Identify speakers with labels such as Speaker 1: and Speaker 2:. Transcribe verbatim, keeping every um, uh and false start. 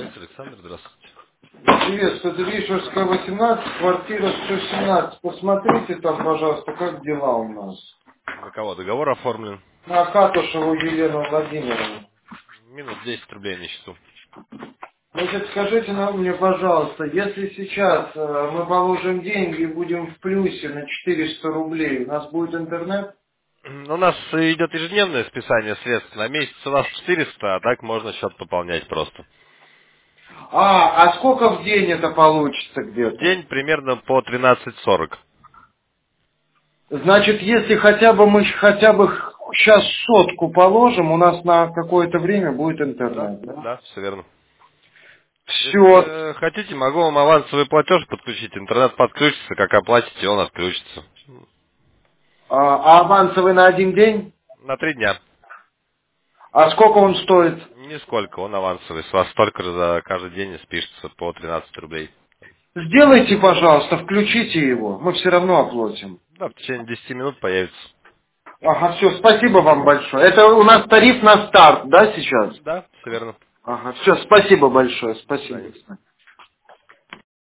Speaker 1: Александр, здравствуйте.
Speaker 2: Приветствую, это Вишерская, восемнадцать, квартира сто семнадцать. Посмотрите там, пожалуйста, как дела у нас.
Speaker 1: На кого договор оформлен?
Speaker 2: На Катушеву Елену Владимировну.
Speaker 1: Минус десять рублей на счету.
Speaker 2: Значит, скажите нам мне, пожалуйста, если сейчас э, мы положим деньги и будем в плюсе на четыреста рублей, у нас будет интернет?
Speaker 1: У нас идет ежедневное списание средств. На месяц у нас четыреста, а так можно счет пополнять просто.
Speaker 2: А, а сколько в день это получится
Speaker 1: В
Speaker 2: где-то?
Speaker 1: день примерно по тринадцать сорок.
Speaker 2: Значит, если хотя бы мы хотя бы сейчас сотку положим, у нас на какое-то время будет
Speaker 1: Да,
Speaker 2: интернет, да?
Speaker 1: да, все верно.
Speaker 2: Все.
Speaker 1: Если хотите, могу вам авансовый платеж подключить. Интернет подключится, как оплатите, он отключится.
Speaker 2: А, а авансовый на один день?
Speaker 1: На три дня.
Speaker 2: А сколько он стоит?
Speaker 1: Нисколько, он авансовый. С вас столько же за каждый день и спишется по тринадцать рублей.
Speaker 2: Сделайте, пожалуйста, включите его. Мы все равно оплатим.
Speaker 1: Да, в течение десяти минут появится.
Speaker 2: Ага, все, спасибо вам большое. Это у нас тариф на старт, да, сейчас?
Speaker 1: Да, все верно.
Speaker 2: Ага, все, спасибо большое,
Speaker 1: До свидания.
Speaker 2: спасибо.